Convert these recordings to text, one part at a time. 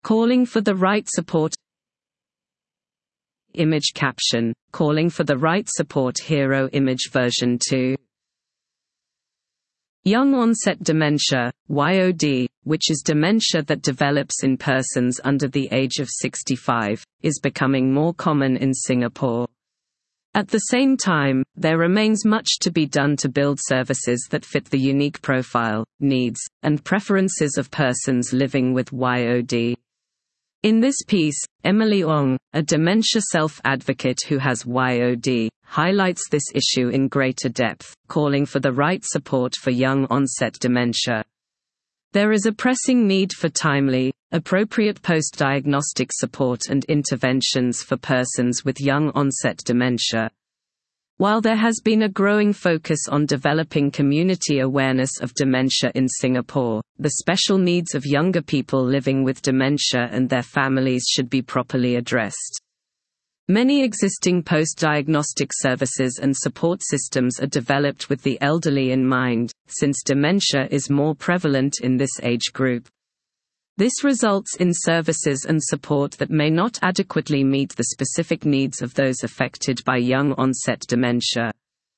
calling for the right support. Image caption, calling for the right support. Hero image version 2. Young onset dementia, YOD, which is dementia that develops in persons under the age of 65, is becoming more common in Singapore. At the same time, there remains much to be done to build services that fit the unique profile, needs, and preferences of persons living with YOD. In this piece, Emily Ong, a dementia self-advocate who has YOD, highlights this issue in greater depth, calling for the right support for young-onset dementia. There is a pressing need for timely, appropriate post-diagnostic support and interventions for persons with young-onset dementia. While there has been a growing focus on developing community awareness of dementia in Singapore, the special needs of younger people living with dementia and their families should be properly addressed. Many existing post-diagnostic services and support systems are developed with the elderly in mind, since dementia is more prevalent in this age group. This results in services and support that may not adequately meet the specific needs of those affected by young-onset dementia.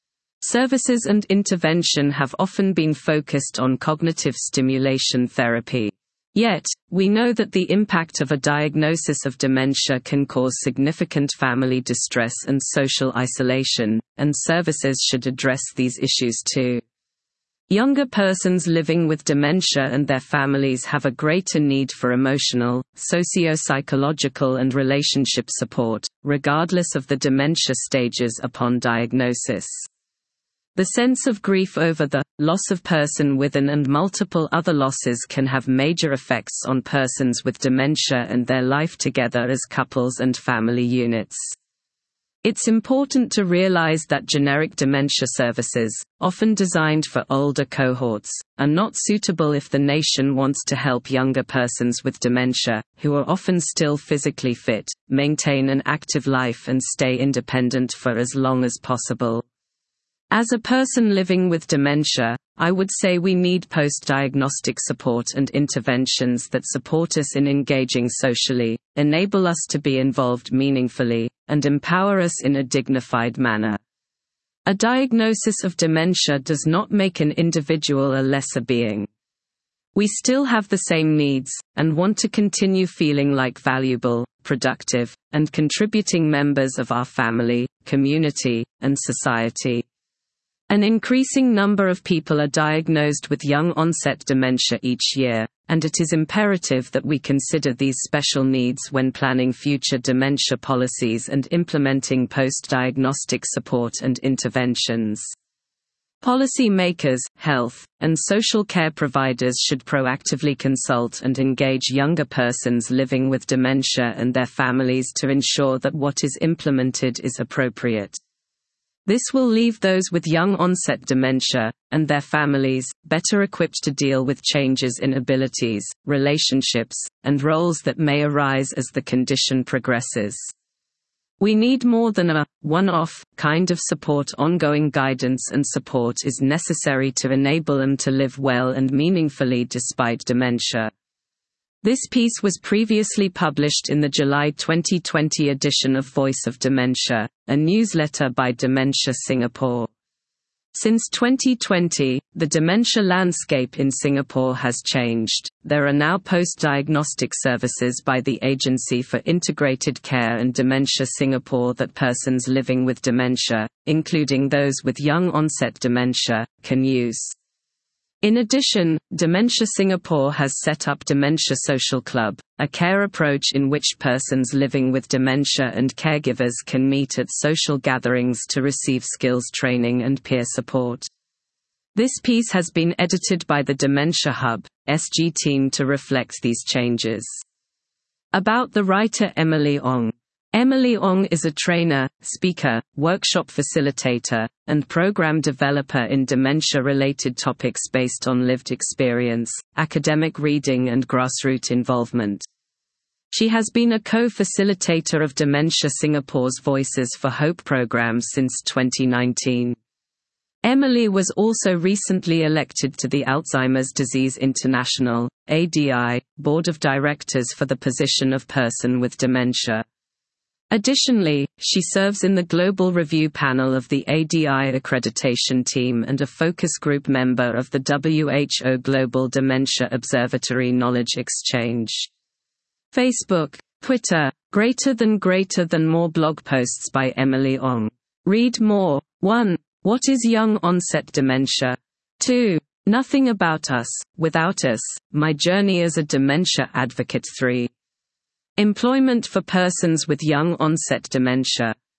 Services and intervention have often been focused on cognitive stimulation therapy. Yet, we know that the impact of a diagnosis of dementia can cause significant family distress and social isolation, and services should address these issues too. Younger persons living with dementia and their families have a greater need for emotional, socio-psychological and relationship support, regardless of the dementia stages upon diagnosis. The sense of grief over the loss of person within and multiple other losses can have major effects on persons with dementia and their life together as couples and family units. It's important to realize that generic dementia services, often designed for older cohorts, are not suitable if the nation wants to help younger persons with dementia, who are often still physically fit, maintain an active life and stay independent for as long as possible. As a person living with dementia, I would say we need post-diagnostic support and interventions that support us in engaging socially, enable us to be involved meaningfully, and empower us in a dignified manner. A diagnosis of dementia does not make an individual a lesser being. We still have the same needs, and want to continue feeling like valuable, productive, and contributing members of our family, community, and society. An increasing number of people are diagnosed with young-onset dementia each year, and it is imperative that we consider these special needs when planning future dementia policies and implementing post-diagnostic support and interventions. Policy makers, health, and social care providers should proactively consult and engage younger persons living with dementia and their families to ensure that what is implemented is appropriate. This will leave those with young-onset dementia, and their families, better equipped to deal with changes in abilities, relationships, and roles that may arise as the condition progresses. We need more than a one-off kind of support. Ongoing guidance and support is necessary to enable them to live well and meaningfully despite dementia. This piece was previously published in the July 2020 edition of Voice of Dementia, a newsletter by Dementia Singapore. Since 2020, the dementia landscape in Singapore has changed. There are now post-diagnostic services by the Agency for Integrated Care and Dementia Singapore that persons living with dementia, including those with young-onset dementia, can use. In addition, Dementia Singapore has set up Dementia Social Club, a care approach in which persons living with dementia and caregivers can meet at social gatherings to receive skills training and peer support. This piece has been edited by the Dementia Hub, SG team to reflect these changes. About the writer Emily Ong. Emily Ong is a trainer, speaker, workshop facilitator, and program developer in dementia-related topics based on lived experience, academic reading and grassroots involvement. She has been a co-facilitator of Dementia Singapore's Voices for Hope program since 2019. Emily was also recently elected to the Alzheimer's Disease International (ADI) Board of Directors for the position of person with dementia. Additionally, she serves in the Global Review Panel of the ADI accreditation team and a focus group member of the WHO Global Dementia Observatory Knowledge Exchange. Facebook, Twitter, greater than more blog posts by Emily Ong. Read more. 1. What is young onset dementia? 2. Nothing about us, without us, my journey as a dementia advocate. 3. Employment for persons with young onset dementia.